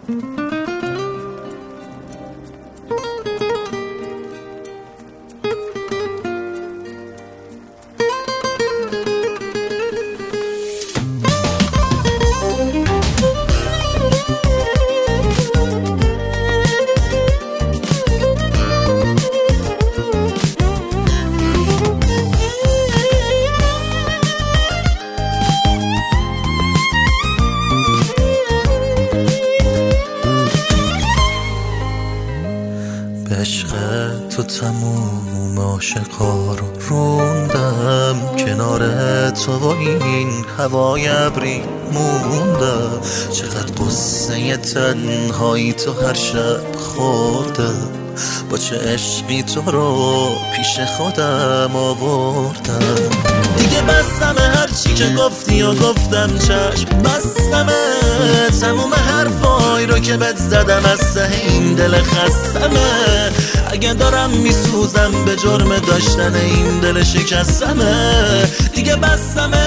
عشق تو تموم عاشقا رو روندم، کنار تو و این هوای ابری موندم. چقدر قصه تنهایی تو هر شب خوردم، با چه عشقی تو رو پیش خودم آوردم. دیگه بستم هرچی که گفتی و گفتم چشم بستمه، تموم حرفای رو که بهت زدم از ته این دل خستمه. اگه دارم میسوزم به جرم داشتن این دل شکستمه. دیگه بستمه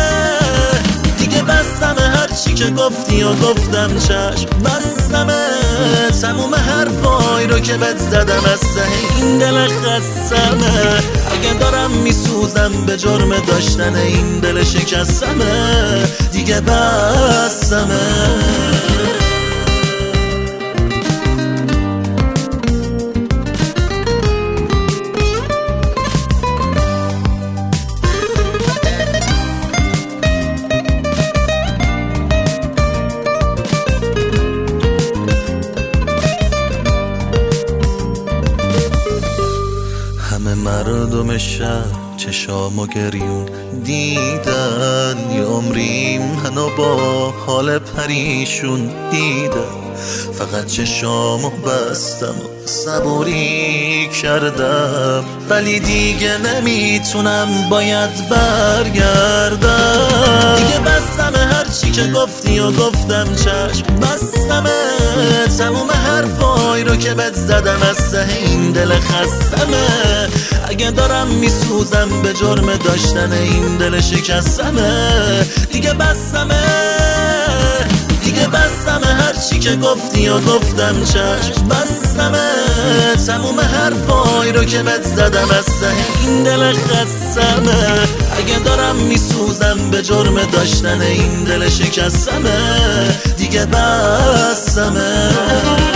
هرچی که گفتی و گفتم چشم بستمه، تموم حرفای رو که بهت زدم از ته این دل خستمه. اگه دارم میسوزم به جرم داشتن این دل شکستمه. دیگه بستمه. مردم شهر چشام و گریون دیدن، یه عمری منو با حال پریشون دیدن. فقط چشامو بستم و صبوری کردم، ولی دیگه نمیتونم، باید برگردم. دیگه بستم هرچی که گفتی و گفتم چشم بستمه، تموم حرفای رو که بهت زدم از ته این دل خستمه. اگه دارم میسوزم به جرم داشتن این دل شکستمه. دیگه بستمه هرچی که گفتی و گفتم چشم بستمه، تموم حرفای رو که بهت زدم از ته این دل خستمه. اگه دارم میسوزم به جرم داشتن این دل شکستمه. دیگه بستمه.